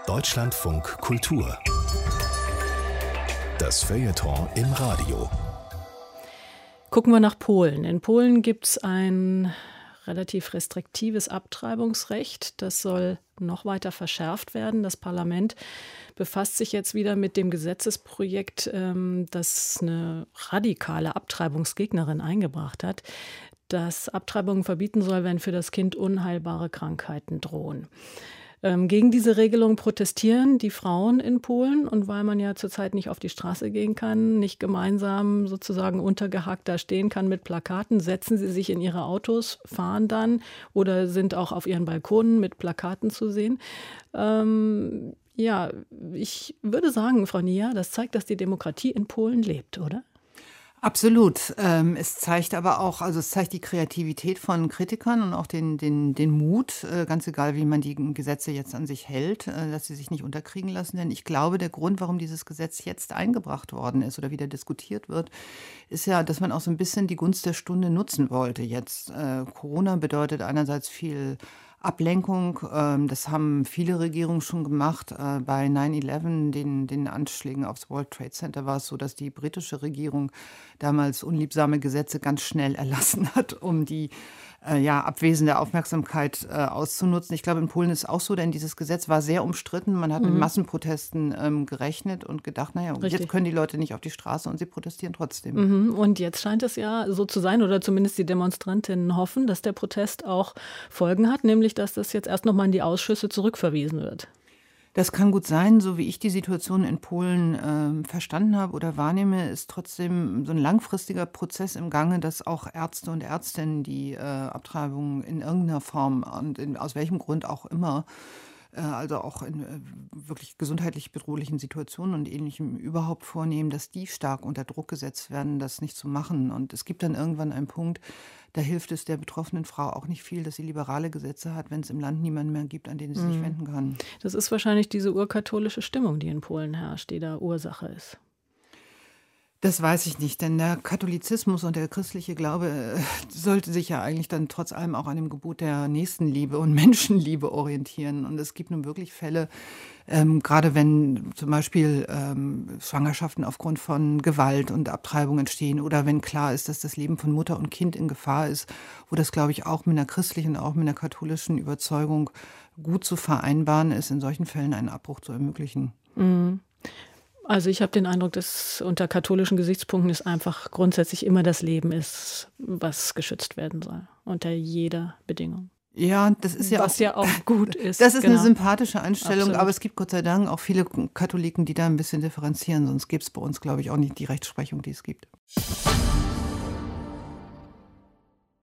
Deutschlandfunk Kultur. Das Feuilleton im Radio. Gucken wir nach Polen. In Polen gibt es ein relativ restriktives Abtreibungsrecht. Das soll noch weiter verschärft werden. Das Parlament befasst sich jetzt wieder mit dem Gesetzesprojekt, das eine radikale Abtreibungsgegnerin eingebracht hat, das Abtreibungen verbieten soll, wenn für das Kind unheilbare Krankheiten drohen. Gegen diese Regelung protestieren die Frauen in Polen. Und weil man ja zurzeit nicht auf die Straße gehen kann, nicht gemeinsam sozusagen untergehakt da stehen kann mit Plakaten, setzen sie sich in ihre Autos, fahren dann oder sind auch auf ihren Balkonen mit Plakaten zu sehen. Ja, ich würde sagen, Frau Nia, das zeigt, dass die Demokratie in Polen lebt, oder? Absolut. Es zeigt aber auch, also es zeigt die Kreativität von Kritikern und auch den Mut, ganz egal, wie man die Gesetze jetzt an sich hält, dass sie sich nicht unterkriegen lassen. Denn ich glaube, der Grund, warum dieses Gesetz jetzt eingebracht worden ist oder wieder diskutiert wird, ist ja, dass man auch so ein bisschen die Gunst der Stunde nutzen wollte jetzt. Corona bedeutet einerseits viel Ablenkung, das haben viele Regierungen schon gemacht. Bei 9/11, den Anschlägen aufs World Trade Center, war es so, dass die britische Regierung damals unliebsame Gesetze ganz schnell erlassen hat, um die abwesende Aufmerksamkeit auszunutzen. Ich glaube, in Polen ist es auch so, denn dieses Gesetz war sehr umstritten. Man hat mit Massenprotesten gerechnet und gedacht, jetzt können die Leute nicht auf die Straße und sie protestieren trotzdem. Und jetzt scheint es ja so zu sein, oder zumindest die Demonstrantinnen hoffen, dass der Protest auch Folgen hat, nämlich dass das jetzt erst nochmal in die Ausschüsse zurückverwiesen wird. Das kann gut sein. So wie ich die Situation in Polen verstanden habe oder wahrnehme, ist trotzdem so ein langfristiger Prozess im Gange, dass auch Ärzte und Ärztinnen die Abtreibung in irgendeiner Form und aus welchem Grund auch immer, also auch in wirklich gesundheitlich bedrohlichen Situationen und Ähnlichem überhaupt vornehmen, dass die stark unter Druck gesetzt werden, das nicht zu machen. Und es gibt dann irgendwann einen Punkt, da hilft es der betroffenen Frau auch nicht viel, dass sie liberale Gesetze hat, wenn es im Land niemanden mehr gibt, an den sie sich wenden kann. Das ist wahrscheinlich diese urkatholische Stimmung, die in Polen herrscht, die da Ursache ist. Das weiß ich nicht, denn der Katholizismus und der christliche Glaube sollte sich ja eigentlich dann trotz allem auch an dem Gebot der Nächstenliebe und Menschenliebe orientieren. Und es gibt nun wirklich Fälle, gerade wenn zum Beispiel Schwangerschaften aufgrund von Gewalt und Abtreibung entstehen oder wenn klar ist, dass das Leben von Mutter und Kind in Gefahr ist, wo das, glaube ich, auch mit einer christlichen, auch mit einer katholischen Überzeugung gut zu vereinbaren ist, in solchen Fällen einen Abbruch zu ermöglichen. Also ich habe den Eindruck, dass unter katholischen Gesichtspunkten es einfach grundsätzlich immer das Leben ist, was geschützt werden soll, unter jeder Bedingung. Ja, das ist ja was ja auch gut ist. Das ist eine sympathische Einstellung, Absolut. Aber es gibt Gott sei Dank auch viele Katholiken, die da ein bisschen differenzieren, sonst gäbe es bei uns, glaube ich, auch nicht die Rechtsprechung, die es gibt.